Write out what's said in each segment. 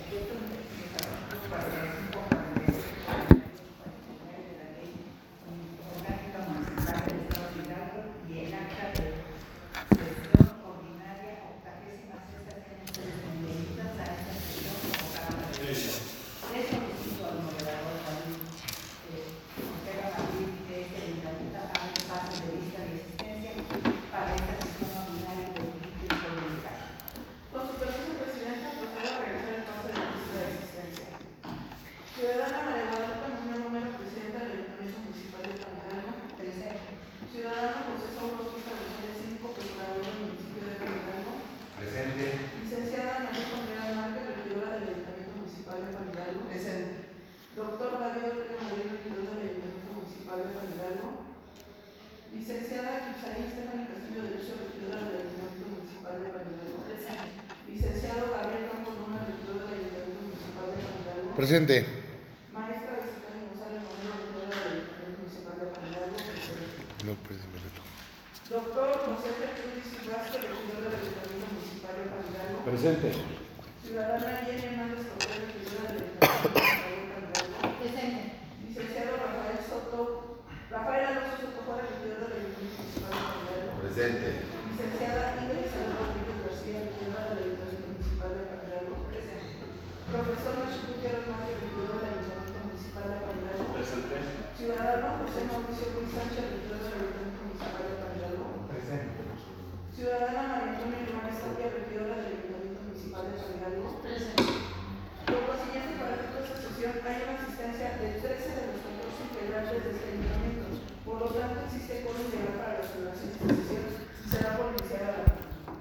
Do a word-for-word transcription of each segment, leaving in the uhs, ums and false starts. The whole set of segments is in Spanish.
Presente. Maestra Jessica González Romero, regidora del Ayuntamiento Municipal de Pan Hidalgo. Presente. No, presente. Doctor José Cruz Vázquez, regidor del Ayuntamiento Municipal de Pan Hidalgo. Presente. Ciudadana Jenny Hernández Correa, regidora del Ayuntamiento Municipal de Pan Hidalgo. Presente. Licenciado Rafael Soto, Rafael Alonso Soto Juárez, regidor del Ayuntamiento Municipal de Pan Hidalgo. Presente. Licenciada Ingrid Isabel Rodríguez García, regidora del Ayuntamiento Municipal de Pan Hidalgo. Presente. Profesor Nacho Gutiérrez Márquez, regidor del Ayuntamiento Municipal de Pan Hidalgo. Presente. Ciudadano José Mauricio Ruiz Sánchez, regidor del Ayuntamiento Municipal de Pan Hidalgo. Presente. Ciudadana María Antonia Hernández Tapia, regidora del Ayuntamiento Municipal de Pan Hidalgo. Presente. Por consiguiente, para efectos de sesión hay una asistencia de trece de los catorce integrantes de este ayuntamiento. Por lo tanto, existe quórum legal para las celebraciones de sesión. Será por iniciar la.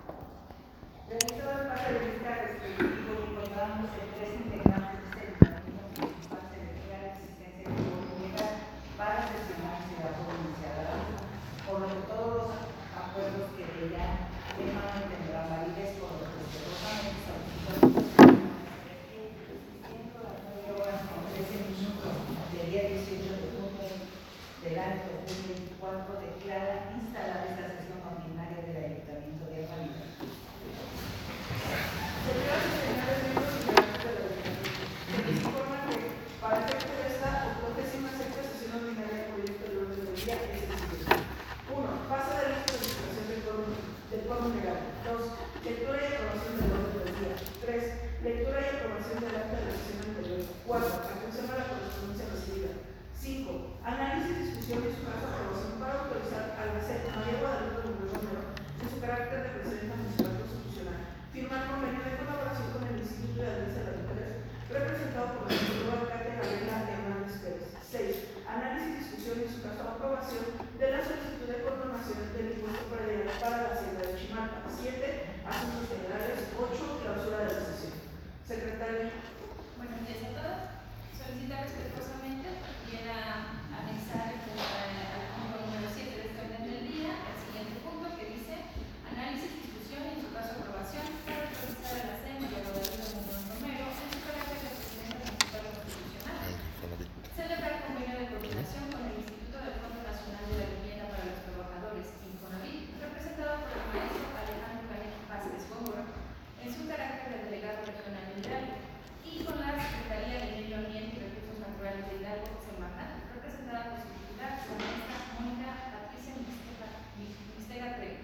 Debido al pase de lista respectivo, encontramos que tres integrantes de este ayuntamiento municipal se refiere a la existencia de quórum legal para sesionar y será por iniciada la misma, por lo que todos los acuerdos que de ella emanen tendrán validez, por lo que respetuosamente solicito siendo las nueve horas con trece minutos del día dieciocho de junio del año dos mil veinticuatro, declara instalada esta sesión ordinaria del Ayuntamiento de Pan Hidalgo. Señoras y señores miembros y integrantes del ayuntamiento, se les informa que para efecto de esta octogésima sexta sesión ordinaria del proyecto de orden del día es el siguiente. uno. Fase de la exposición del quórum del quórum legal. dos. Lectura y aprobación del orden del día. tres. Lectura y aprobación del acta de la sesión anterior. cuatro. Atención a la correspondencia recibida. cinco. Análisis, discusión y su caso aprobación para autorizar a la SED María Guadalupe Muñoz Romero en su carácter de presidenta municipal constitucional firmar convenio de colaboración con el Instituto de Alianza de Mujeres, representado por la doctora Katia Gabriela Hernández Pérez. seis. Análisis, discusión y su caso aprobación de la solicitud de condonación del impuesto predial para la hacienda de Chimalpa. siete. Asuntos generales. ocho. Clausura de la sesión. Secretaria. Buenos días a todos. Solicita respetuosamente viene a anexar el punto número siete de este orden del día el siguiente punto que dice análisis, discusión y en su caso aprobación para autorizar a la S E M María Guadalupe Muñoz Romero en su carácter de presidenta municipal constitucional. Celebrar convenio de coordinación con el Instituto del Fondo Nacional de la Vivienda para los Trabajadores, Infonavit, representado por el maestro Alejandro Canet Vázquez Góngora, en su carácter de delegado regional de Hidalgo, y con la Secretaría de Medio Ambiente y Recursos Naturales de Hidalgo, Semarnat, representada por su titular, la maestra Mónica Patricia Mistega Trejo.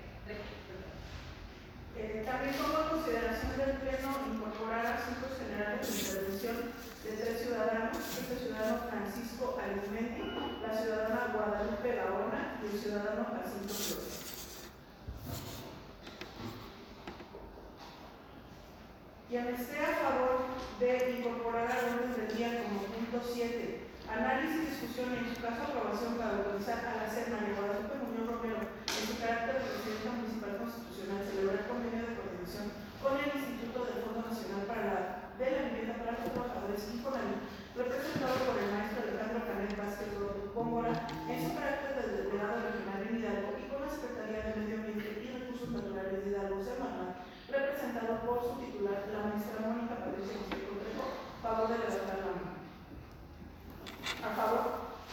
Eh, también como consideración del Pleno incorporar asuntos generales de intervención de tres ciudadanos, el ciudadano Francisco Arizmendi, la ciudadana Guadalupe Gaona y el ciudadano Jacinto Flores. Quien esté a favor de incorporar al orden del día como punto siete, análisis, discusión y en su caso aprobación para autorizar a la SED María Guadalupe Muñoz Romero en su carácter de presidenta municipal constitucional celebrar convenio de coordinación con el Instituto del Fondo Nacional para la, de la Vivienda para los Trabajadores Infonavit, representado por el maestro Alejandro Canet Vázquez Góngora en su carácter de delegado regional en Hidalgo y con la Secretaría de Medio Ambiente y Recursos Naturales de Hidalgo, Semarnat, representado por su titular, la maestra Mónica Patricia Mistega Trejo. Favor de levantar la mano. A favor.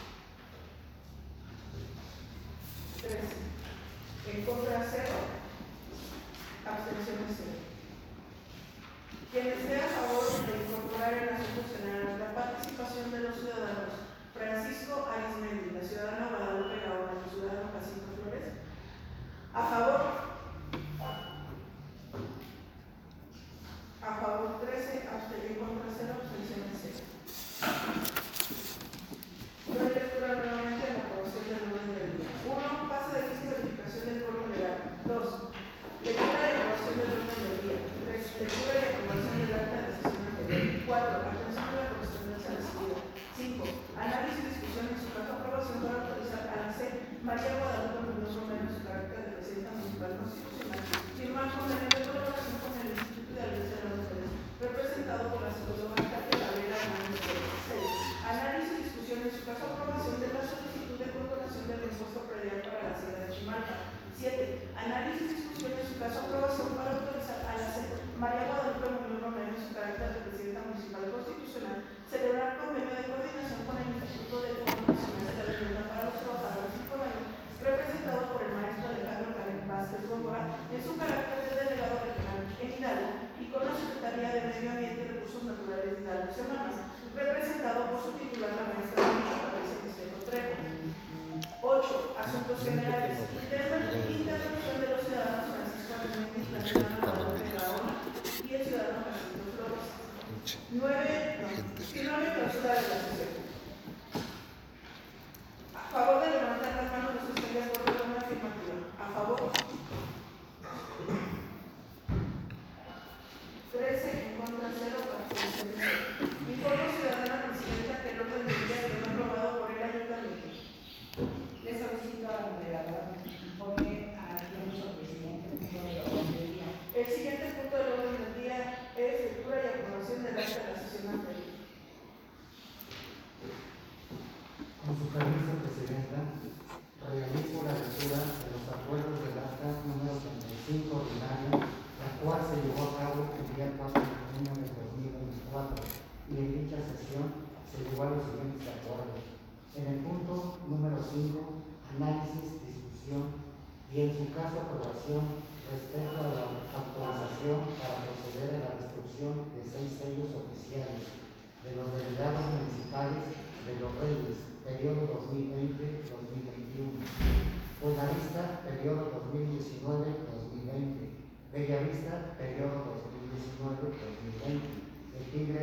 tres. En contra, cero. Abstenciones, cero. Quien esté a favor de incorporar contra cero, abstenciones cero. Doy lectura nuevamente a la aprobación del orden del día. uno. Pasa de lista de verificación del coro legal. dos. Lectura y aprobación del orden del día. tres. Lectura y aprobación del acta de la sesión anterior. cuatro. Atención a la correspondencia recibida. cinco. Análisis y discusión en su caso aprobación para autorizar a la C. María Guadalupe Muñoz Romero en su carácter de presidenta municipal constitucional. Firmar convenio de colaboración con el Instituto de Alianza de las Mujeres, representado por la psicóloga Katia Valera Hernández. seis. Análisis y discusión en su caso aprobación de la solicitud de condonación del impuesto predial para la ciudad de Chimalpa. siete. Análisis y discusión en su caso aprobación para autorizar a la C. María Guadalupe Muñoz Romero en su carácter de presidenta municipal constitucional celebrar convenio de coordinación con el Instituto de Condonación de la Vivienda para los Trabajadores Informales, representado por el maestro Alejandro Karen Vázquez Góngora en su carácter de delegado regional en Hidalgo y con la Secretaría de Medio Ambiente y Recursos Naturales de Hidalgo Semanas, representado por su titular la maestra Vicente Trejo. ocho. Asuntos generales. Intervención de los ciudadanos Francisco Armendariz, la ciudadana Guadalupe Gaona y el ciudadano Jacinto Flores. nueve. nueve. Clausura de la sesión. A favor de levantar las manos los que estén de acuerdo con la afirmativa. A favor. trece. En contra cero. Abstenciones. Informe ciudadana presidenta que el orden del día quedó aprobado por el ayuntamiento. Le solicito a la moderadora que informe a nuestro presidente el punto del orden del día. El siguiente punto del orden del día es lectura y aprobación del acta de la sesión anterior. Con su permiso, Presidenta, realizo la lectura de los acuerdos del acta número treinta y cinco ordinaria, la cual se llevó a cabo el día cuatro de junio de dos mil veinticuatro, y en dicha sesión se llegó a los siguientes acuerdos. En el punto número cinco, análisis, discusión y en su caso aprobación respecto a la autorización para proceder a la destrucción de seis sellos oficiales de los delegados municipales de Los Reyes, periodo dos mil veinte a dos mil veintiuno, Buenavista, periodo dos mil diecinueve a dos mil veinte, Bellavista, periodo dos mil diecinueve a dos mil veinte, El Tigre,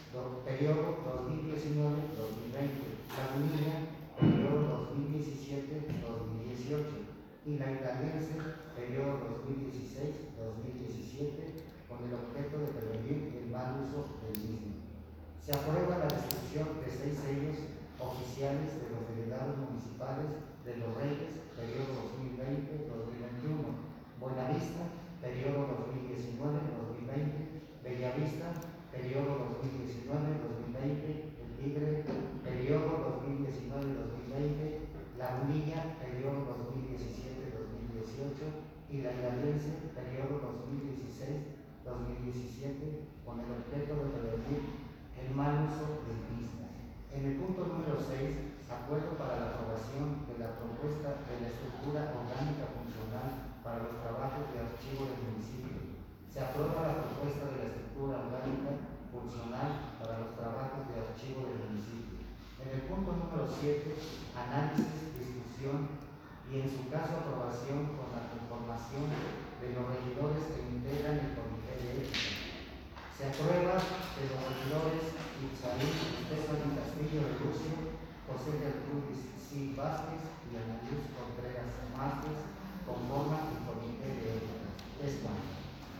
periodo dos mil diecinueve a dos mil veinte, Lagunilla, periodo dos mil diecisiete a dos mil dieciocho, y la Italiense, periodo dos mil dieciséis a dos mil diecisiete, con el objeto de prevenir el mal uso del mismo. Se aprueba la destrucción de seis sellos oficiales de los delegados municipales de Los Reyes, periodo dos mil veinte a dos mil veintiuno, Buenavista, periodo dos mil diecinueve a dos mil veinte, Bellavista, periodo dos mil diecinueve a dos mil veinte, El Tigre, periodo dos mil diecinueve a dos mil veinte, Lagunilla, periodo dos mil diecisiete a dos mil dieciocho, y la Italiense, periodo dos mil dieciséis a dos mil diecisiete, con el objeto de prevenir el mal uso del mismo. En el punto número seis, acuerdo para la aprobación de la propuesta de la estructura orgánica funcional para los trabajos de archivo del municipio. Se aprueba la propuesta de la estructura orgánica funcional para los trabajos de archivo del municipio. En el punto número siete, análisis, discusión y en su caso aprobación con la conformación de los regidores que integran el comité de ética. Se aprueba de los regidores Itzalí Estefan Castillo de Lucio, José Gertrudis C. Vázquez y Ana Luz Contreras Márquez conforman el comité de ética. Es cuanto.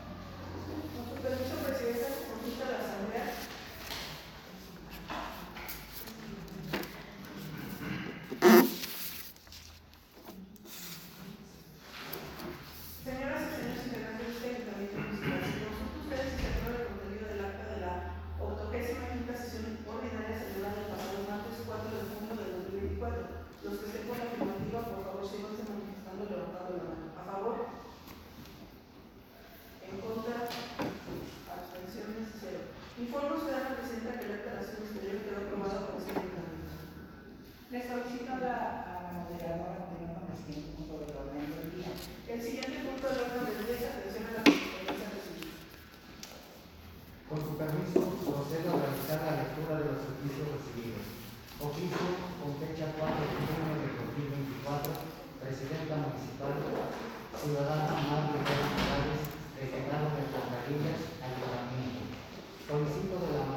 Con su permiso, Presidenta, se consulta la Asamblea. Señoras y señores integrantes de este Ayuntamiento Municipal, se consulta ustedes si se aprueba el contenido del acta de la octogésima quinta sesión ordinaria celebrada el pasado martes cuatro de junio de dos mil veinticuatro. Los que estén con la afirmativa, por favor, síganse manifestando levantando la mano. ¿A favor? ¿En contra? Abstenciones cero. Informo usted a la Presidenta que la acta de la sesión exterior quedó aprobada por este Ayuntamiento. Le solicito a la, a la moderadora que no con el siguiente punto del orden del día. El siguiente punto del orden del día es atención a la correspondencia recibida. Con su permiso, procedo a realizar la lectura de los oficios recibidos. Oficio con fecha cuatro de junio de dos mil veinticuatro, Presidenta Municipal, Ciudadana María Morales, delegado de Fontanillas, Ayuntamiento. Solicito de la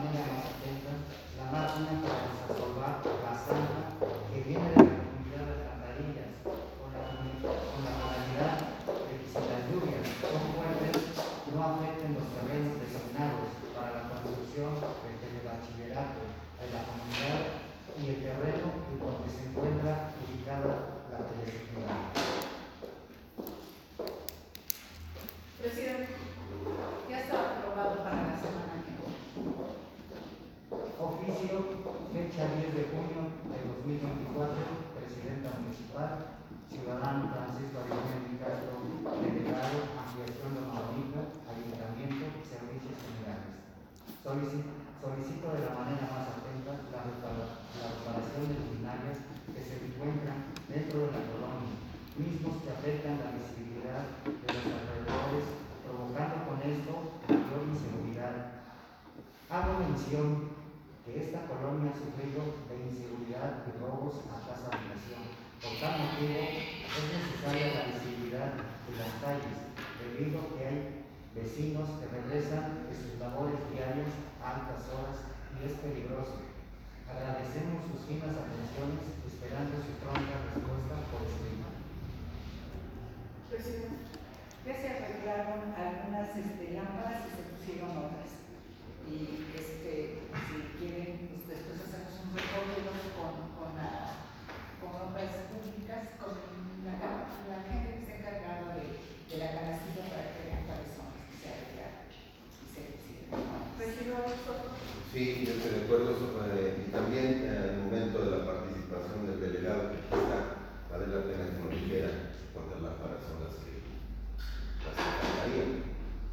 en los terrenos designados para la construcción del telebachillerato de la comunidad y el terreno en donde se encuentra ubicada la telesecundaria. Presidente. Ya está aprobado para la semana que viene. Oficio, fecha diez de junio de dos mil veinticuatro, Presidenta Municipal, Ciudadano Francisco Arizmendi Castro, Delegado, Ampliación de Mauricio, Ayuntamiento, Servicios Generales. Solicito, solicito de la manera más atenta la, la reparación de luminarias que se encuentran dentro de la colonia, mismos que afectan la visibilidad de los alrededores, provocando con esto mayor inseguridad. Hago mención que esta colonia ha sufrido de inseguridad y robos a casa habitación. Por tal motivo, es necesaria la visibilidad de las calles, debido a que hay vecinos que regresan de sus labores diarias a altas horas y es peligroso. Agradecemos sus finas atenciones, esperando su pronta respuesta por escrito. Presidente. Ya se arreglaron algunas este, lámparas y se pusieron otras. Y este, si quieren, pues después hacemos un recorrido con, con, la, con obras públicas, con la, la gente que está encargada de, de la canastilla para que vean cuáles son las que se arreglaron y se pusieron. Regidor Soto. Sí, yo estoy de acuerdo. Eh, y también eh, al momento de la participación del delegado que aquí está, vale la pena que nos dijera cuántas lámparas son las que las que faltarían.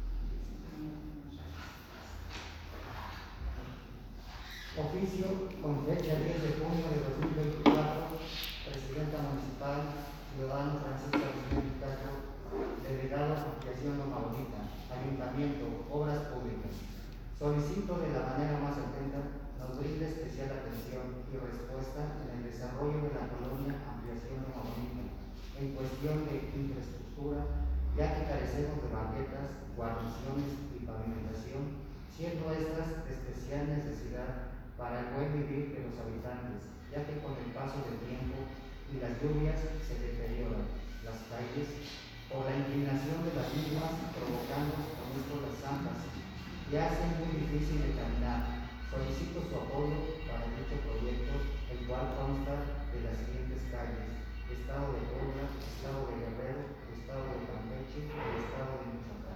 Oficio con fecha diez de junio de dos mil veinticuatro, Presidenta Municipal, Ciudadano Francisco Arizmendi Castro, Delegado Ampliación de Maurita, Ayuntamiento, Obras Públicas. Solicito de la manera más atenta nos brinde especial atención y respuesta en el desarrollo de la colonia Ampliación de Maurita en cuestión de infraestructura, ya que carecemos de banquetas, guarniciones y pavimentación, siendo estas de especial necesidad para el buen vivir de los habitantes, ya que con el paso del tiempo y las lluvias se deterioran las calles por la inclinación de las mismas, provocando con esto las zampas y hacen muy difícil de caminar. Solicito su apoyo para dicho proyecto, el cual consta de las siguientes calles: Estado de Puebla, Estado de Guerrero, Estado de Campeche y Estado de Michoacán.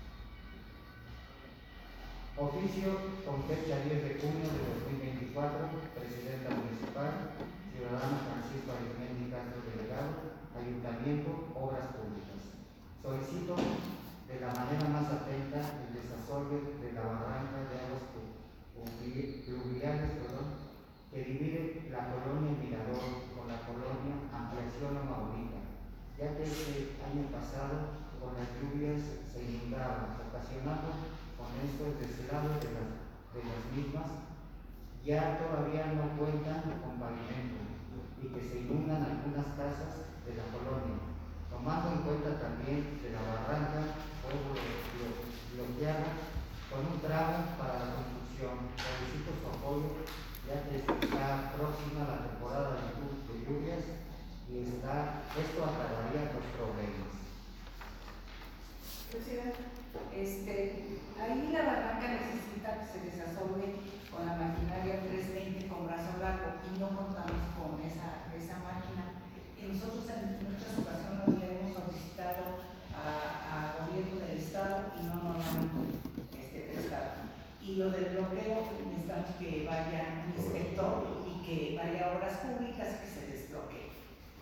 Oficio con fecha diez de junio de dos mil veinticuatro, Presidenta Municipal, Ciudadano Francisco Arizmendi Castro, Delegado, Ayuntamiento, Obras Públicas. Solicito de la manera más atenta el desasolve de la barranca de aguas pluviales que divide la colonia Mirador con la colonia Ampliación o Maurita, ya que este año pasado con las lluvias se inundaban, ocasionando con esto el deslave de las, de las mismas, ya todavía no cuentan con pavimento y que se inundan algunas casas de la colonia, tomando en cuenta también que la barranca fue bloqueada con un tramo para la construcción. Solicito su apoyo, ya que está próxima la temporada de lluvias y está, esto agravaría los problemas. Presidente. Este, ahí la barranca necesita que se desasolve con la maquinaria trescientos veinte con brazo largo y no contamos con esa, esa máquina. Y nosotros en muchas ocasiones le hemos solicitado a, a gobierno del estado y no nos han este, prestado. Y lo del bloqueo, necesitamos que vaya un inspector y que vaya a obras públicas que se desbloquee.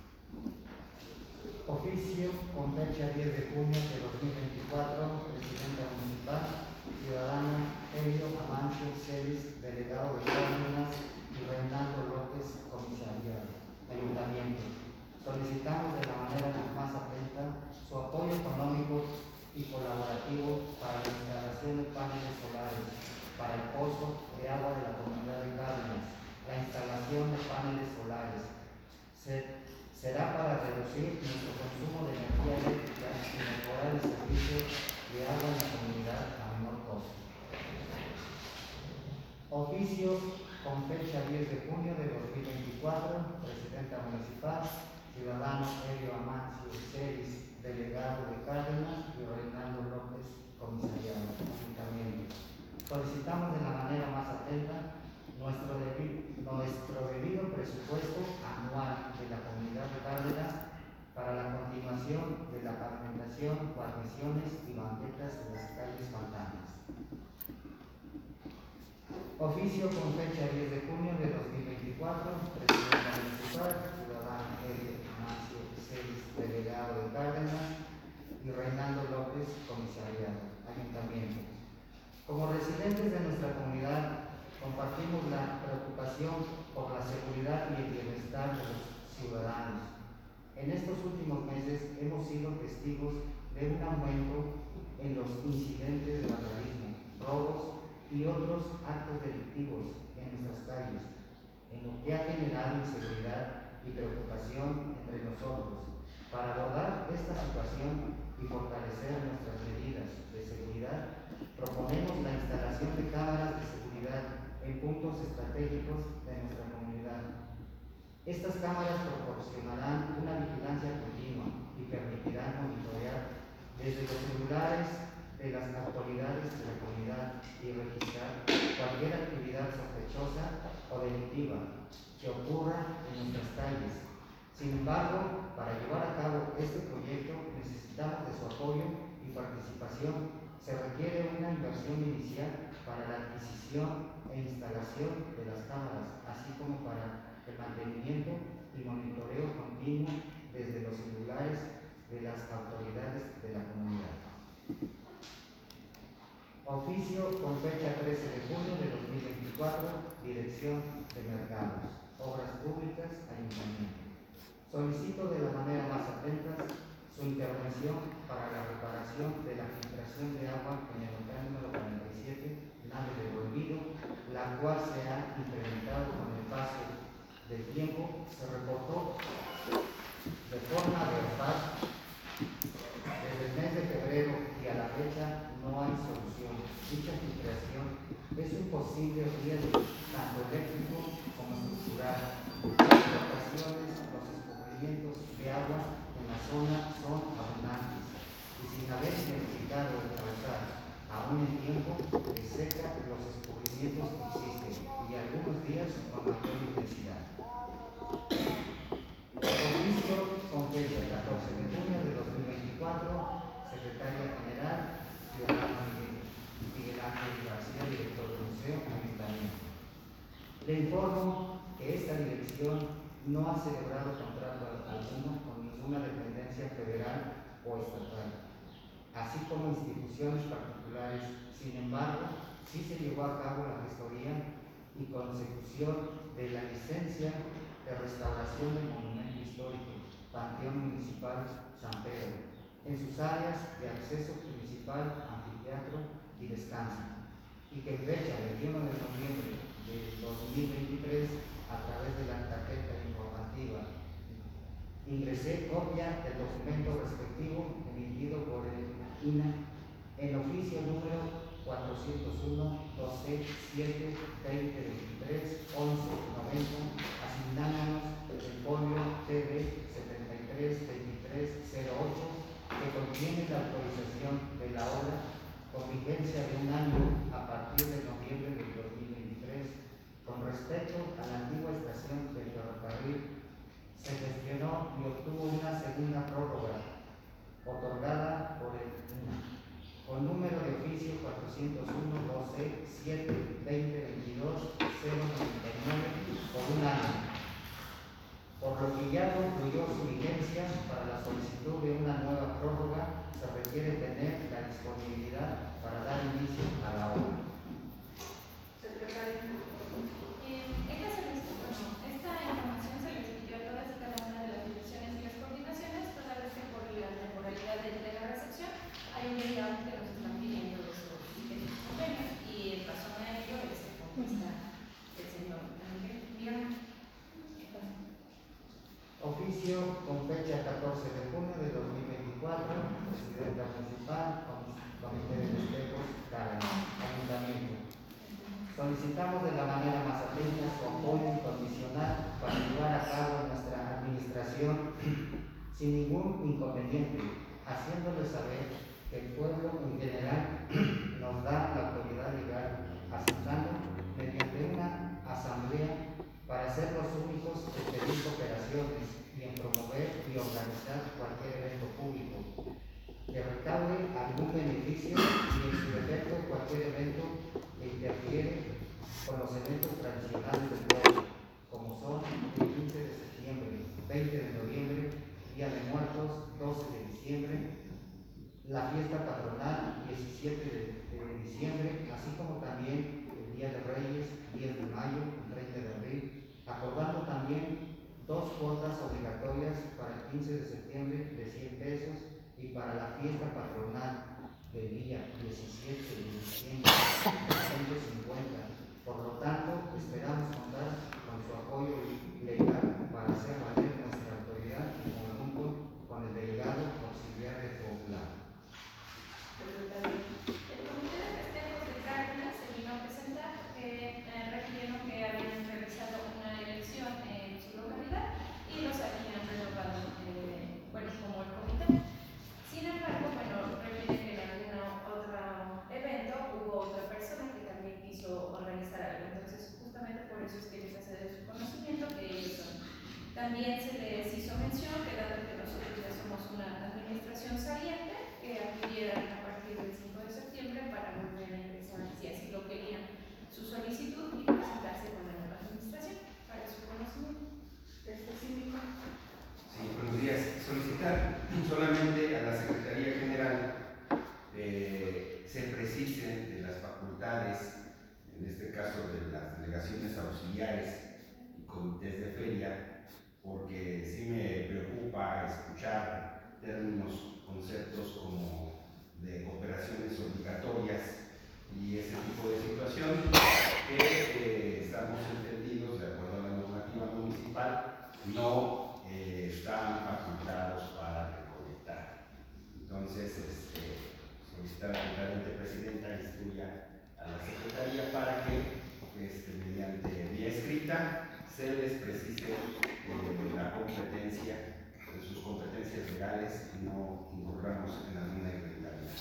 Oficio con fecha diez de junio de dos mil veinticuatro, Presidenta Municipal, Ciudadano Elio Amancio Celis, Delegado de Cárdenas y Reinaldo López, Comisariado, Ayuntamiento. Solicitamos de la manera más atenta su apoyo económico y colaborativo para la instalación de paneles solares, para el pozo de agua de la comunidad de Cárdenas, la instalación de paneles solares. Se, será para reducir nuestro consumo de energía eléctrica y mejorar el servicio de agua en la comunidad a menor costo. Oficio con fecha diez de junio de dos mil veinticuatro, Presidenta Municipal, Ciudadano Elio Amancio Celis, Delegado de Cárdenas y Reinaldo López, comisariado, ayuntamiento. Solicitamos de la manera más atenta nuestro, debi nuestro debido presupuesto anual de la Comunidad de Cárdenas para la continuación de la pavimentación, guarniciones y banquetas de las calles faltantes. Oficio con fecha diez de junio de dos mil veinticuatro, Presidenta Municipal, Ciudadano L. Amancio seis, Delegado de Cárdenas, y Reinaldo López, Comisariado, Ayuntamiento. Como residentes de nuestra comunidad, compartimos la preocupación por la seguridad y el bienestar de los ciudadanos. En estos últimos meses hemos sido testigos de un aumento en los incidentes de vandalismo, robos y otros actos delictivos en nuestras calles, en lo que ha generado inseguridad y preocupación entre nosotros. Para abordar esta situación y fortalecer nuestras medidas de seguridad, proponemos la instalación de cámaras de seguridad en puntos estratégicos de nuestra comunidad. Estas cámaras proporcionarán una vigilancia continua y permitirán monitorear desde los celulares de las autoridades de la comunidad y registrar cualquier actividad sospechosa o delictiva que ocurra en nuestras calles. Sin embargo, para llevar a cabo este proyecto necesitamos de su apoyo y participación. Se requiere una inversión inicial para la adquisición e instalación de las cámaras, así como para el mantenimiento y monitoreo continuo desde los celulares de las autoridades de la comunidad. Oficio con fecha trece de junio de dos mil veinticuatro, Dirección de Mercados, Obras Públicas, Ayuntamiento. Solicito de la manera más atenta su intervención para la reparación de la filtración de agua en el local número cuarenta y siete, Nave de Olvido, la cual se ha incrementado con el paso del tiempo. Se reportó de forma verbal desde el mes de febrero y a la fecha no hay solución. Dicha filtración es un posible riesgo tanto eléctrico como estructural. En otras ocasiones los escurrimientos de agua en la zona son abundantes y sin haber identificado el causal aún en tiempo de seca, los escurrimientos existen y algunos días con mayor intensidad. Oficio con fecha catorce de junio de dos mil veinticuatro, Secretaria General, Ciudadano Miguel Ángel García, Director del Museo, Ayuntamiento. Le informo que esta dirección no ha celebrado contrato alguno con ninguna dependencia federal o estatal, así como instituciones particulares. Sin embargo, sí se llevó a cabo la gestoría y consecución de la licencia de restauración del monumento histórico, Panteón Municipal San Pedro, en sus áreas de acceso principal, anfiteatro y descanso, y que en fecha veintiuno de noviembre de dos mil veintitrés, a través de la tarjeta informativa, ingresé copia del documento respectivo emitido por el I N A en oficio número cuatrocientos uno, doce, siete, veinte, veintitrés, once, noventa, asignándonos el folio T V setenta y tres, veintitrés, cero ocho, que contiene la autorización de la obra con vigencia de un año a partir de noviembre del dos mil veintitrés. Con respecto a la antigua estación del ferrocarril, se gestionó y obtuvo una segunda prórroga otorgada por el I N A con número de oficio cuatrocientos uno, doce, siete, veinte, veintidós, cero noventa y nueve por un año, por lo que ya concluyó su vigencia. Para la solicitud de una nueva prórroga se requiere tener la disponibilidad para dar inicio a la obra. Secretario. Esta solicitud, bueno, esta información se les pidió a todas y cada una de las direcciones y las coordinaciones, toda vez que por la temporalidad de entrega-recepción hay un día que nos están pidiendo los convenios, y en razón a ello es que contesta el señor Ángel. Dígame. Oficio con fecha catorce de junio de dos mil veinticuatro, Presidenta Municipal, Comité de Festejos, Cárdenas, Ayuntamiento. Solicitamos de la manera más atenta su apoyo incondicional para llevar a cabo nuestra administración sin ningún inconveniente, haciéndole saber que el pueblo en general nos da la autoridad legal, aceptando mediante una asamblea para ser los únicos en pedir cooperaciones y en promover y organizar cualquier evento público que recaude algún beneficio y en su defecto cualquier evento que interfiere con los eventos tradicionales del pueblo, como son el quince de septiembre, veinte de noviembre, Día de Muertos, doce de diciembre, la fiesta patronal, diecisiete de, de diciembre, así como también el Día de Reyes, diez de mayo, treinta de abril, acordando también dos cuotas obligatorias para el quince de septiembre de cien pesos y para la fiesta patronal del día diecisiete de diciembre de ciento cincuenta. Por lo tanto, esperamos contar con su apoyo legal para hacer valer nuestra autoridad en conjunto con el delegado auxiliar de Popular. El Comité de Festejos de Cárdenas se vino a presentar porque eh, refirieron que habían realizado una elección en su localidad y los habían renovado, eh, bueno, como el comité. Sin embargo, bueno, refieren que en algún otro evento hubo otra persona que también quiso organizar algo. Entonces, justamente por eso es que les hace de su conocimiento que ellos son. También se les hizo mención que dado que nosotros ya somos una administración saliente, que acudieran a partir del cinco de septiembre para volver a ingresar, si así lo querían, su solicitud y presentarse con la nueva administración para su conocimiento. Este síndico. Sí, buenos días. Solicitar solamente a la Secretaría General eh, se precisen de las facultades, en este caso de las delegaciones auxiliares y comités de feria, porque sí me preocupa escuchar términos, conceptos como de cooperaciones obligatorias y ese tipo de situación que eh, estamos entendidos de acuerdo a la normativa municipal, no eh, están facultados para recolectar. Entonces, este, solicitar a la presidenta instruya a la Secretaría para que este, mediante vía escrita se les precise eh, la competencia, eh, sus competencias legales y no incurramos en alguna irregularidad.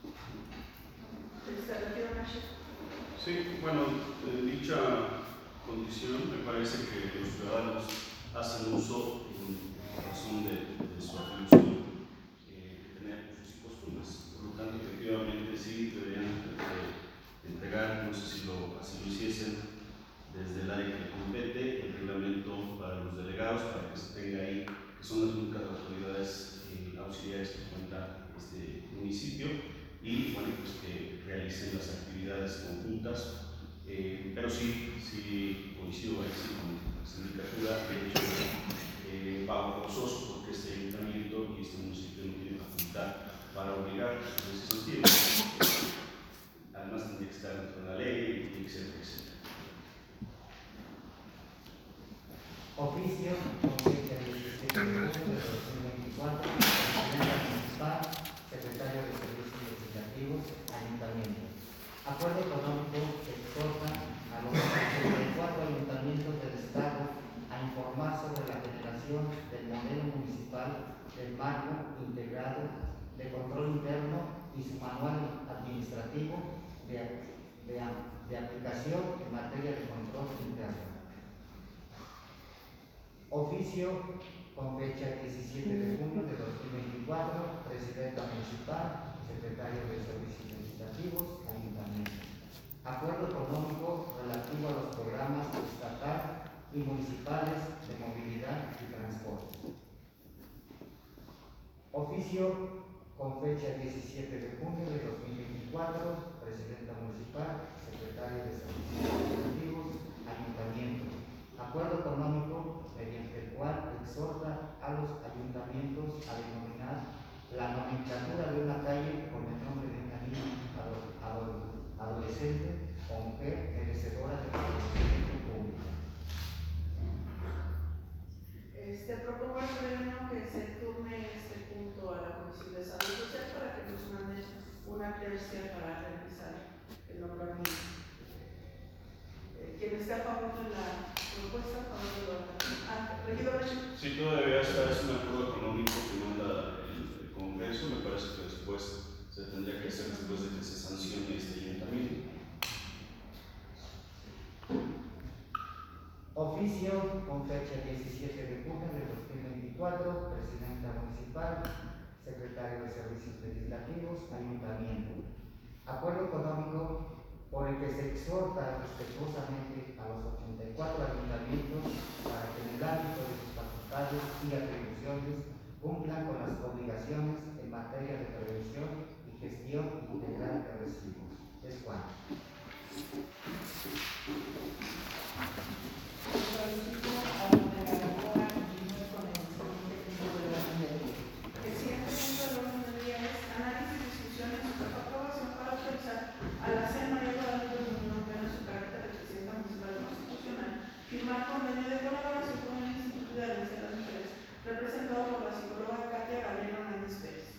Sí, bueno, en dicha condición me parece que los ciudadanos hacen uso en razón de, de su atribución eh, de tener usos y costumbres. Por lo tanto, efectivamente sí deberían de entregar, no sé si lo, así lo hiciesen, desde el área que compete el reglamento para los delegados, para que se tenga ahí, que son las únicas autoridades eh, auxiliares que cuenta este municipio, y bueno, pues que realicen las actividades conjuntas, eh, pero sí, sí coincido ahí sí, con la sindicatura, de hecho, eh, va forzoso porque este ayuntamiento y este municipio no tiene facultad para obligar a ese sentido. Además, tendría que estar dentro de la ley, etcétera, etcétera. Oficio con fecha diecisiete de junio de dos mil veinticuatro, Presidenta Municipal, Secretario de Servicios Legislativos, Ayuntamiento. Acuerdo económico que exhorta a los ochenta y cuatro ayuntamientos del Estado a informar sobre la generación del modelo municipal del marco integrado de control interno y su manual administrativo de, de, de aplicación en materia de control interno. Oficio con fecha diecisiete de junio de dos mil veinticuatro, Presidenta Municipal, Secretario de Servicios Legislativos, Ayuntamiento. Acuerdo económico relativo a los programas estatal y municipales de movilidad y transporte. Oficio con fecha diecisiete de junio de dos mil veinticuatro, Presidenta Municipal, Secretario de Servicios Legislativos, Ayuntamiento. Acuerdo económico mediante el cual exhorta a los ayuntamientos a denominar la nomenclatura de una calle con el nombre de una niña adolescente o mujer merecedora de reconocimiento público. Este, propongo al pleno que se turne este punto a la Comisión de Salud Social para que nos mande una aclaración para realizar el nombramiento. Eh, ¿Quién esté a favor de la propuesta? A favor de la ah, regidor. Sí, todavía está, es un acuerdo económico que manda el, el Congreso, me parece que después se se tendría que hacer después de que se sancione este ayuntamiento. Oficio con fecha diecisiete de junio de dos mil veinticuatro, Presidenta Municipal, Secretario de Servicios Legislativos, Ayuntamiento. Acuerdo económico por el que se exhorta respetuosamente a los ochenta y cuatro ayuntamientos para que en el ámbito de sus facultades y atribuciones cumplan con las obligaciones en materia de prevención y gestión integral de residuos. Es cuanto. Solicito a la moderadora continúe con el siguiente punto de orden del día. El siguiente punto del orden del día es análisis, discusión y su aprobación para autorizar a la C María Guadalupe Muñoz en su carácter de presidenta municipal constitucional firmar convenio de colaboración con el Instituto de Atención a las Mujeres, representado por la psicóloga Katia Gabriela Hernández Pérez.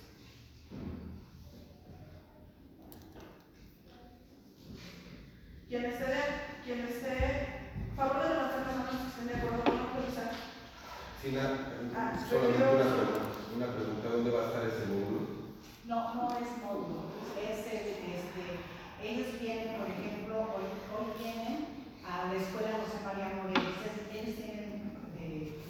Quien esté, quien esté a favor de levantar las manos, que estén de acuerdo con autorizar. Sí, na- Ah, solamente refiero- una pregunta, una pregunta, ¿dónde va a estar ese módulo? No, no es módulo, es el, este, ellos vienen, por ejemplo, hoy, hoy vienen a la escuela José María Morelos, ellos tienen, eh,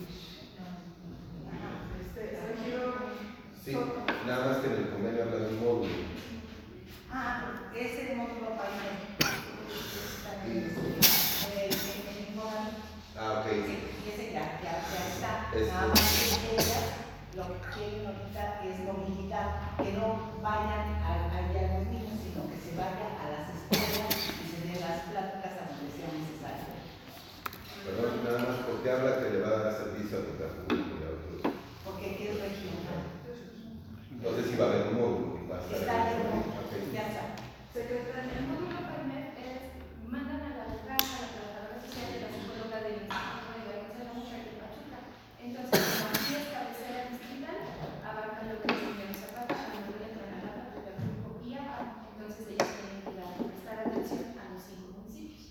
Este, regidor Sí, Soto. nada más que en el convenio habla de un módulo. ah, es el módulo país, también, este, el, el informe. Ah, ok. Sí, y ese ya, ya, ya está. Este. Nada más que ellas lo que quieren ahorita es movilidad, que no vayan a- allá los niños, sino que se vayan a las escuelas y se den las pláticas a donde sea necesario. Perdón, nada más porque habla que le va a dar servicio a tocar público y a otros. Porque aquí es regional. No sé si va a haber un módulo. Va a estar Está ahí. bien, Ok. ya está. Secretaria. El módulo primer es, mandan a la UCAS, a la trabajadora social de la psicóloga del Instituto de Guadalupe de la Mujer de Pachuca. Entonces, como aquí es cabecera distrital, abarcan lo que es Emiliano Zapata, Manuel Granada, Tecatulco y Aba. Entonces, ellos tienen que dar, prestar atención a los cinco municipios.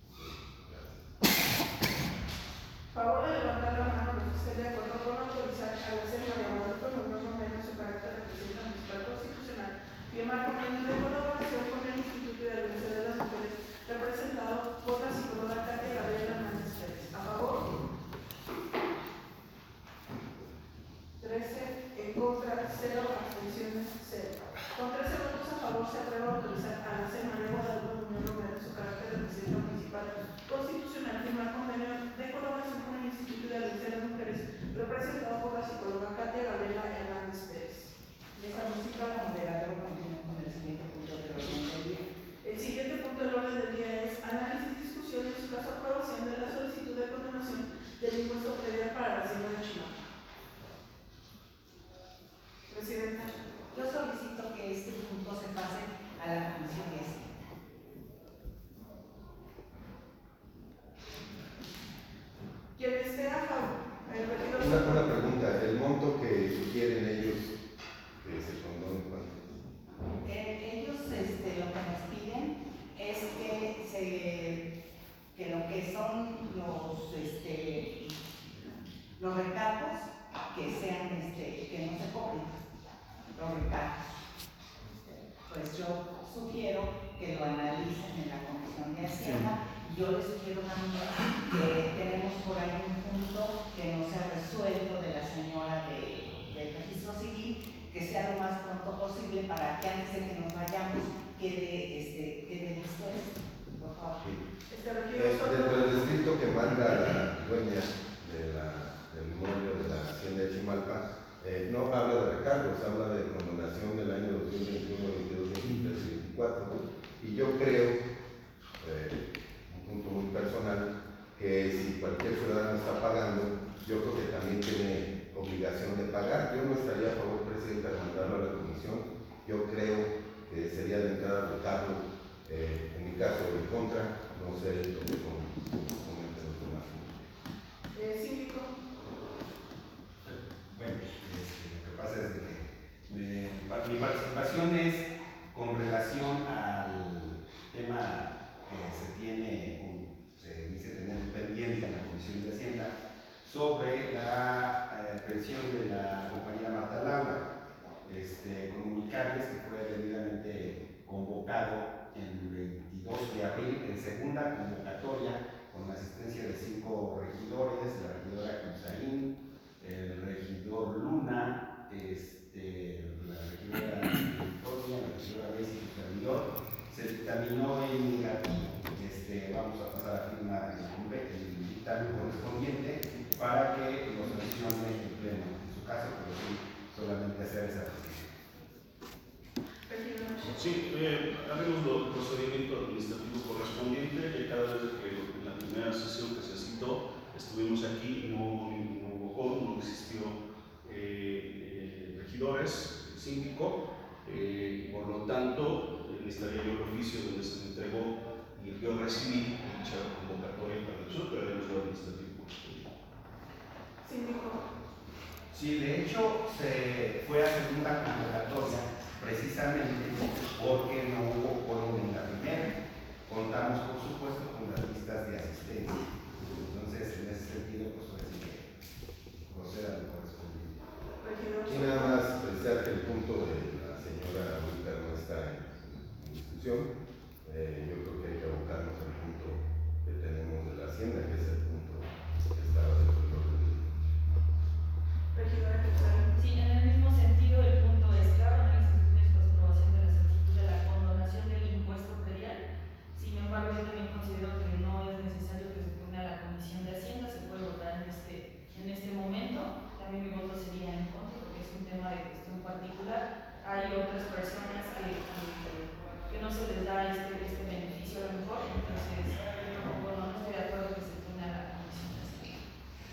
Favor de levantar la mano los que estén de acuerdo con autorizar a la C María Guadalupe Muñoz en su carácter de presidenta municipal constitucional firmar convenio de colaboración con el Instituto de Atención de las Mujeres, representado por la psicóloga Katia Gabriela Hernández Pérez. ¿A favor? trece en contra, cero abstenciones, cero. Con trece votos a favor se aprueba autorizar a la C María Guadalupe Muñoz en su carácter de presidenta municipal constitucional firmar convenio de colaboración con el Instituto de Atención a las Mujeres, representado por la psicóloga Katia Gabriela Hernández Pérez. Les solicito a la moderadora continúe con el siguiente punto de orden del día. El siguiente punto del orden del día es análisis, discusión y su caso aprobación de la solicitud de condonación del impuesto predial para la hacienda de Chihuahua. Presidenta. Yo solicito que este punto se pase a la comisión de Hacienda. Quien esté a favor, el regidor Una, Soto. una pregunta, ¿el monto que quieren ellos que se condone cuánto? Eh, ellos este, lo que nos piden es que, se, que lo que son los, este, los recargos que sean, este, que no se cobren, los recargos. Pues yo sugiero que lo analicen en la Comisión de Hacienda. Yo les sugiero también que tenemos por ahí un punto que no se ha resuelto de la señora de, del registro civil, que sea lo más pronto posible para que antes de que nos vayamos quede, este, quede listo esto. Por favor. Este Eh, regidor Soto. dentro del escrito que manda la dueña de la, del inmueble de la hacienda de Chimalpa, eh, no habla de recargos, habla de condonación del año dos mil veintiuno, veintidós, veintitrés y veinticuatro. Y yo creo, eh, un punto muy personal, que si cualquier ciudadano está pagando, yo creo que también tiene obligación de pagar. Yo no estaría a favor, presidente, de mandarlo a la comisión. Yo creo que sería de entrada votarlo, eh, en mi caso, en contra, no sé lo que comenten los demás. Eh, síndico. Bueno, este, lo que pasa es que eh, mi participación es con relación al tema que se tiene, un- se dice tener pendiente en la Comisión de Hacienda sobre la eh, pensión de la compañera Marta Laura. Este, comunicarles que fue vendida de abril en segunda convocatoria con la asistencia de cinco regidores, la regidora Cruzaín, el regidor Luna, este, la regidora Victoria, la regidora Bessi y el servidor. Se dictaminó en negativo. Este, vamos a pasar a firmar el, el dictamen correspondiente para que lo sancione el pleno, en su caso, pero sí, solamente hacer esa petición. Sí, eh, haremos el procedimiento administrativo correspondiente, que cada vez que en la primera sesión que se citó estuvimos aquí, no, no hubo quórum, no existió eh, eh, regidores, el síndico, eh, por lo tanto necesitaría yo el oficio donde se me entregó y yo recibí dicha convocatoria para el pero haremos lo administrativo correspondiente. Síndico. Sí, de hecho se fue a segunda convocatoria precisamente porque no hubo quórum en la primera. Contamos, por supuesto, con las listas de asistencia. Entonces, en ese sentido, pues ahora sí que proceda lo correspondiente. Y nada más pensar que el punto de la señora Wilker no está en discusión. Eh, yo creo que hay que abocarnos al punto que tenemos de la Hacienda, que es el punto que estaba dentro del orden del día. Regidora Cruzaín. Sí, en el mismo sentido, el punto es claro, análisis de aprobación de la solicitud de la condonación del impuesto predial. Sin embargo, yo también considero que no es necesario que se ponga a la Comisión de Hacienda, se puede votar en este, en este momento. También mi voto sería en contra, porque es un tema de cuestión particular. Hay otras personas que, que, que no se les da este, este beneficio a lo mejor, entonces, bueno, no estoy de acuerdo que se ponga a la Comisión de Hacienda.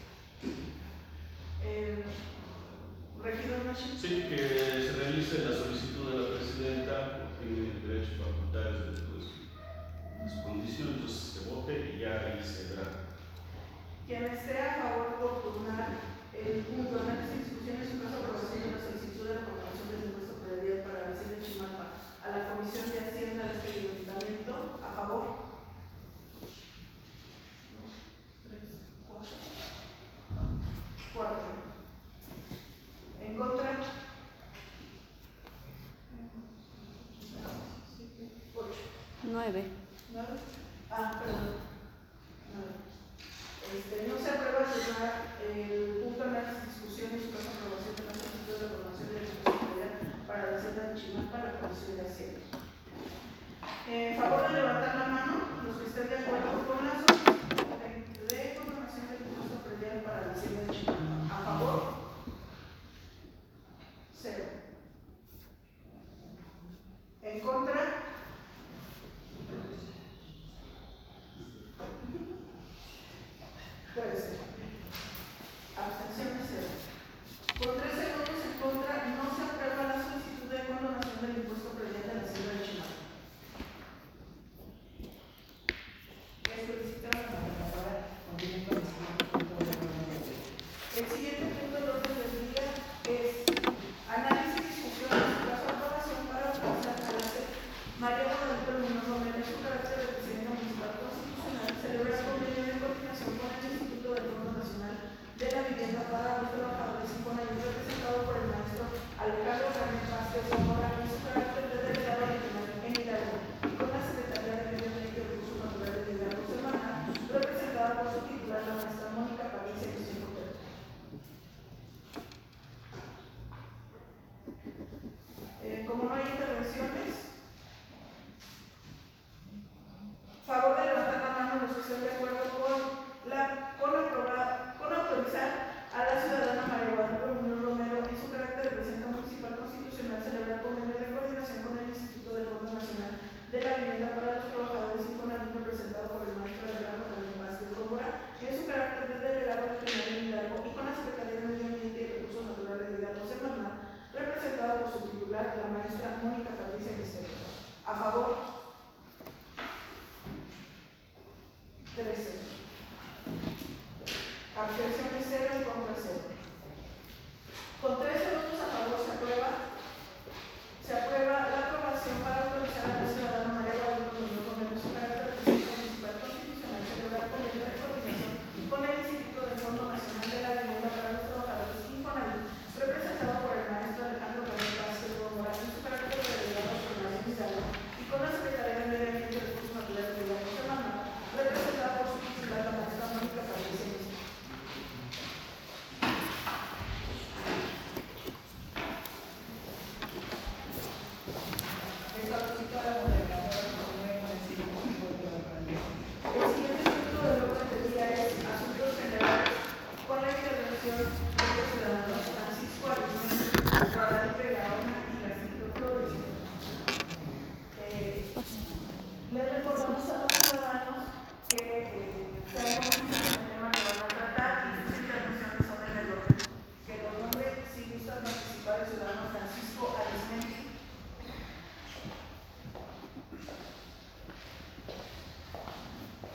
Eh, Regidor Machi. Sí, que se realice la solicitud de la presidenta, porque tiene el derecho y facultades dentro de su, de su condición, entonces se vote y ya ahí se verá. Quien esté a favor por turnar el punto de análisis, discusión y su caso aprobación de la solicitud de la condonación del impuesto predial para la vecina de Chimalpa a la Comisión de Hacienda de este ayuntamiento, a favor. Tres, cuatro. Cuatro. En contra. Ocho. Nueve. ¿Nueve? Ah, perdón. Nueve. Este, no se aprueba cerrar el punto de análisis, discusión y su caso aprobación de la solicitud de reclamación de la responsabilidad para la Hacienda de Chimalpa para la Comisión de Hacienda. En favor de levantar la mano, los que estén de acuerdo con la solicitud de condonación del impuesto predial para la Hacienda de Chimalpa. ¿A favor? Cero. ¿En contra? trece. Abstenciones cero. Por trece votos en contra, no se aprueba la solicitud de condonación del impuesto predial de la Hacienda de Chimalpa. Les solicito a la gobernadora continúe con el siguiente punto de orden del día. El siguiente punto del orden del día es análisis, discusión y su caso aprobación para autorizar a la María Guadalupe Muñoz Romero en su carácter de presidenta municipal constitucional celebrar convenio de coordinación con el Instituto del Fondo Nacional de la Vivienda para los Trabajadores Infonavit representado por el maestro Alejandro Carmen Vázquez Zamora en su carácter de delegado regional en Hidalgo y con la Secretaría de Medio Ambiente y Recursos Naturales de Hidalgo Semana representada por su titular la maestra Mónica Patricia Cristina Otero. Eh, como no hay intervenciones, favor de levantar la mano los que estén de acuerdo con, la, con, aprobar, con autorizar a la ciudadana María Guadalupe Muñoz Romero en su carácter de presidenta municipal constitucional celebrar convenio de coordinación con el Instituto del Fondo Nacional de la Vivienda para los Trabajadores Infonavit representado por el maestro Alejandro Carmen Vázquez Zamora en su carácter de delegado regional en Hidalgo y con la Secretaría de Medio Ambiente y Recursos Naturales de Hidalgo Semana representado por su titular la maestra Mónica Patricia Cristina. A favor. trece. Abstenciones cero y contra cero. Con trece votos a favor se aprueba. Se aprueba la aprobación para autorizar a la ciudadana María Guadalupe Muñoz Romero en su carácter de presidenta municipal constitucional celebrar convenio de coordinación con el Instituto del Fondo Nacional de la Vivienda para los Trabajadores Infonavit representado por el maestro Alejandro Carmen Vázquez Zamora en su carácter de delegado regional en Hidalgo y con la Secretaría de Medio Ambiente y Recursos Naturales de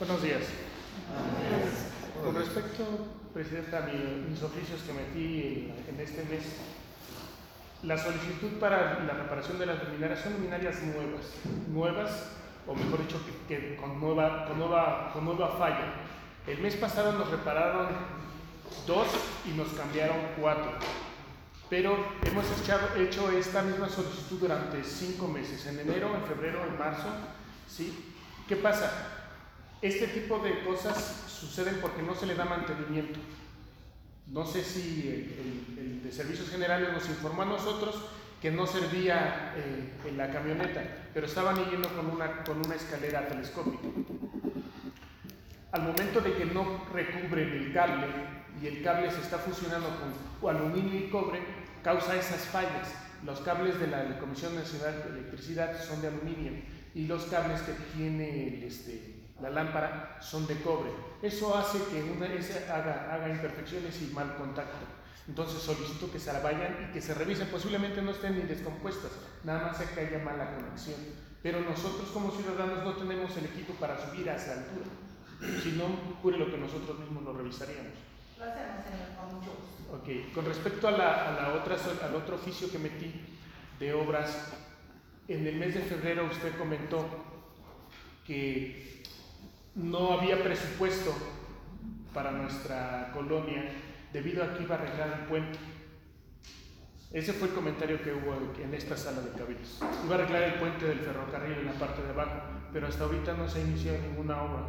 Buenos días. Con respecto, Presidenta, a mi- mis oficios que metí en, en este mes, la solicitud para la reparación de las luminarias son luminarias nuevas, nuevas, o mejor dicho, que, que con, nueva, con, nueva, con nueva falla. El mes pasado nos repararon dos y nos cambiaron cuatro, pero hemos echado, hecho esta misma solicitud durante cinco meses, en enero, en febrero, en marzo, ¿sí? ¿Qué pasa? Este tipo de cosas suceden porque no se le da mantenimiento. No sé si el, el, el de Servicios Generales nos informó a nosotros que no servía eh, en la camioneta, pero estaban yendo con una, con una escalera telescópica. Al momento de que no recubren el cable y el cable se está fusionando con aluminio y cobre, causa esas fallas. Los cables de la Comisión Nacional de Electricidad son de aluminio y los cables que tiene el, este, la lámpara son de cobre. Eso hace que una, ese haga, haga imperfecciones y mal contacto. Entonces solicito que se vayan y que se revisen. Posiblemente no estén ni descompuestas, nada más es que haya mala conexión. Pero nosotros como ciudadanos no tenemos el equipo para subir a esa altura. Si no ocurre lo que nosotros mismos lo revisaríamos. Lo hacemos, señor, con mucho gusto. Ok, con respecto a la, a la otra, al otro oficio que metí de obras, en el mes de febrero usted comentó que no había presupuesto para nuestra colonia debido a que iba a arreglar el puente. Ese fue el comentario que hubo en esta sala de cabildos. Iba a arreglar el puente del ferrocarril en la parte de abajo, pero hasta ahorita no se ha iniciado ninguna obra.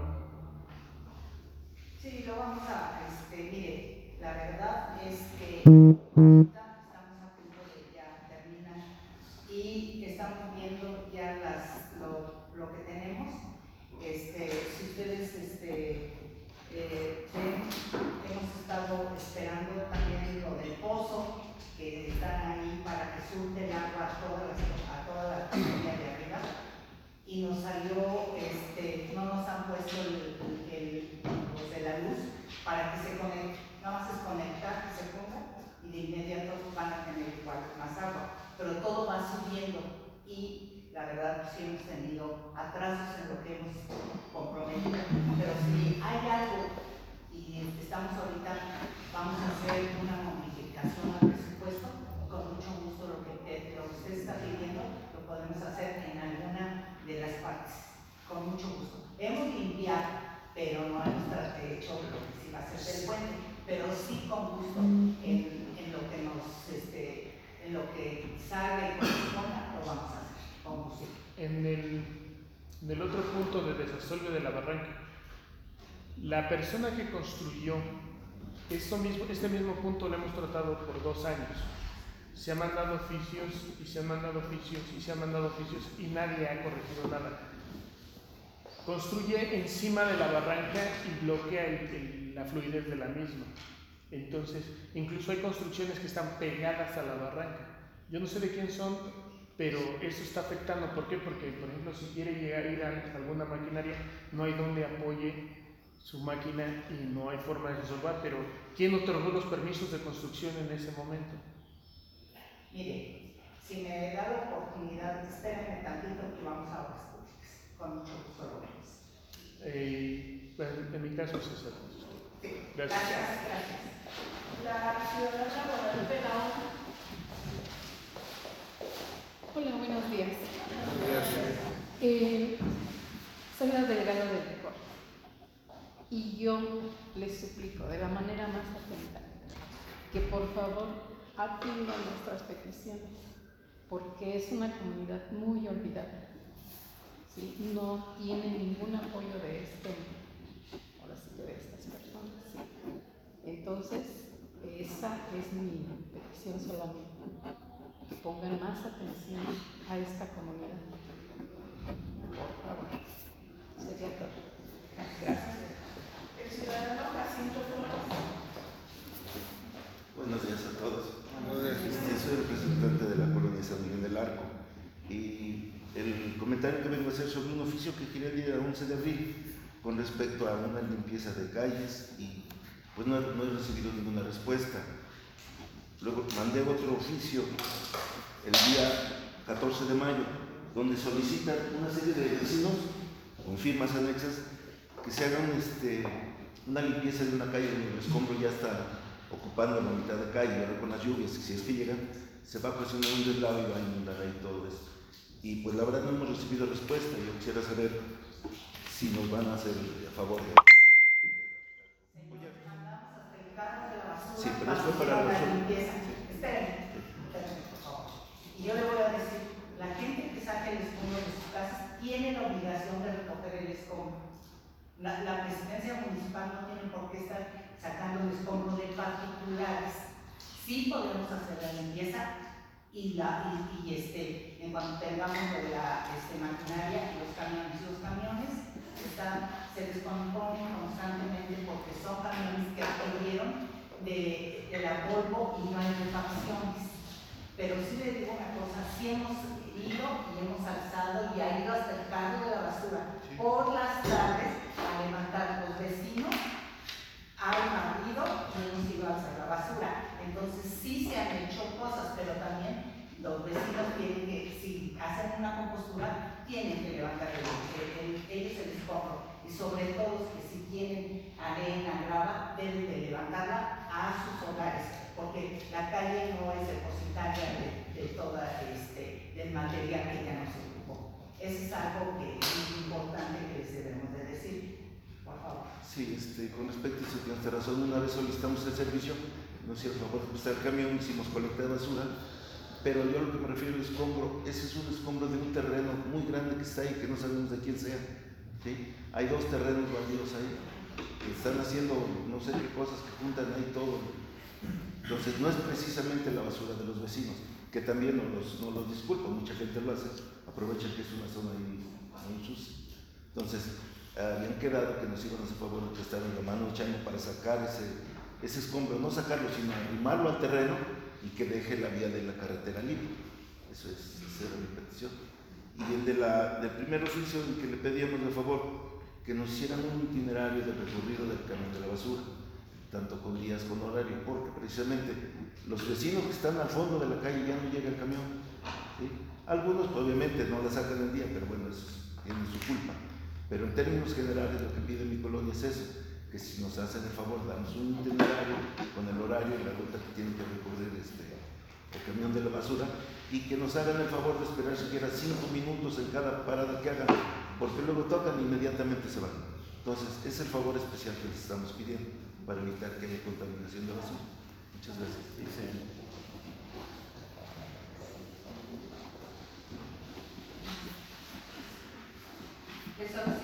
Sí, lo vamos a, este, mire, la verdad es que ahorita estamos a punto de ya terminar y estamos viendo ya las, lo, lo que tenemos. Este, si ustedes este, eh, ven, hemos estado esperando también lo del pozo, que están ahí para que surte el agua a toda la, a toda la colonia de arriba, y nos salió, este, no nos han puesto el, el, pues de la luz para que se conecte, nada más es conectar, que se ponga y de inmediato van a tener igual más agua, pero todo va subiendo y la verdad sí hemos tenido atrasos en lo que hemos comprometido, pero si hay algo y estamos ahorita, vamos a hacer una modificación al presupuesto, con mucho gusto lo que, eh, lo que usted está pidiendo lo podemos hacer en alguna de las partes, con mucho gusto. Hemos limpiado, pero no hemos hecho lo que sí va a ser del puente, pero sí con gusto en, en lo que nos, este, en lo que salga y corresponda, lo vamos a hacer, con gusto. En el, en el otro punto de desasolve de la barranca, la persona que construyó esto mismo, este mismo punto lo hemos tratado por dos años. Se han mandado oficios y se han mandado oficios y se han mandado oficios y nadie ha corregido nada. Construye encima de la barranca y bloquea el, el, la fluidez de la misma. Entonces, incluso hay construcciones que están pegadas a la barranca. Yo no sé de quién son, pero eso está afectando. ¿Por qué? Porque, por ejemplo, si quiere llegar a ir a alguna maquinaria, no hay donde apoye su máquina y no hay forma de resolver. Pero, ¿quién otorgó los permisos de construcción en ese momento? Mire, si me da la oportunidad, espérenme tantito que vamos a obras públicas. Con mucho gusto lo vemos. Eh, en mi caso es eso. Sí. Gracias. Gracias, gracias. La ciudadana Guadalupe Naón. Hola, buenos días. Eh, soy la delegada del Licor y yo les suplico de la manera más atenta que por favor atiendan nuestras peticiones, porque es una comunidad muy olvidada, ¿sí? No tiene ningún apoyo de este, ahora sí que de estas personas, ¿sí? Entonces, esa es mi petición solamente, que pongan más atención a esta comunidad, por favor. Sería todo. Gracias. El ciudadano Jacinto Flores. Buenos días a todos. Este, soy representante de la colonia San Miguel del Arco y el comentario que vengo a hacer sobre un oficio que giré el día once de abril con respecto a una limpieza de calles y pues no, no he recibido ninguna respuesta. Luego mandé otro oficio el día catorce de mayo donde solicitan una serie de vecinos con firmas anexas que se haga un, este, una limpieza de una calle donde el escombro ya está ocupando la mitad de calle, ahora con las lluvias, si es que llegan, se va a ocasionar un deslave y va a inundar ahí todo esto. Y pues la verdad no hemos recibido respuesta. Yo quisiera saber si nos van a hacer a favor de eso. Sí, pero esto es para la nosotros. limpieza. Esperen, esperen, por favor. Y yo le voy a decir, la gente que saque el escombro de sus casas tiene la obligación de recoger el escombro. La, la presidencia municipal no tiene por qué estar sacando el escombro de particulares. Sí podemos hacer la limpieza y, la, y, y este, en cuanto tengamos lo de la este, maquinaria y los camiones, los camiones están, se descomponen constantemente porque son camiones que aprendieron de, de la Volvo y no hay refacciones. Pero sí le digo una cosa, sí hemos ido y hemos alzado y ha ido hasta el carro de la basura por las tardes a levantar los vecinos, han barrido y hemos ido a alzar la basura. Entonces sí se han hecho cosas, pero también los vecinos tienen que, si hacen una compostura, tienen que levantar el, el, el, ellos el escombro. Y sobre todo que si tienen arena, grava, deben de levantarla a sus hogares, porque la calle no es depositaria de, de toda este, del material que ya nos ocupó. Eso es algo que es importante que les debemos de decir. Por favor. Sí, este, con respecto a eso, tiene usted razón. Una vez solicitamos el servicio, no es cierto, por está el camión, hicimos colecta de basura, pero yo a lo que me refiero al escombro, ese es un escombro de un terreno muy grande que está ahí, que no sabemos de quién sea. ¿Sí? Hay dos terrenos baldíos ahí, que están haciendo no sé qué cosas, que juntan ahí todo. Entonces, no es precisamente la basura de los vecinos, que también no los, no los disculpo, mucha gente lo hace, aprovechan que es una zona ahí muy sucia. Entonces, habían quedado que nos iban a hacer favor de prestar la mano echando para sacar ese, ese escombro, no sacarlo, sino arrimarlo al terreno y que deje la vía de la carretera libre. Eso es, esa era mi petición. Y el de la, del primer oficio, en que le pedíamos de favor que nos hicieran un itinerario de recorrido del camión de la basura, tanto con días con horario, porque precisamente los vecinos que están al fondo de la calle ya no llega el camión. ¿Sí? Algunos obviamente no la sacan el día, pero bueno, eso tiene su culpa. Pero en términos generales lo que pide mi colonia es eso, que si nos hacen el favor, damos un itinerario con el horario y la ruta que tiene que recorrer este, el camión de la basura, y que nos hagan el favor de esperar siquiera cinco minutos en cada parada que hagan, porque luego tocan e inmediatamente se van. Entonces, es el favor especial que les estamos pidiendo para evitar que haya contaminación de basura. Muchas gracias. Eso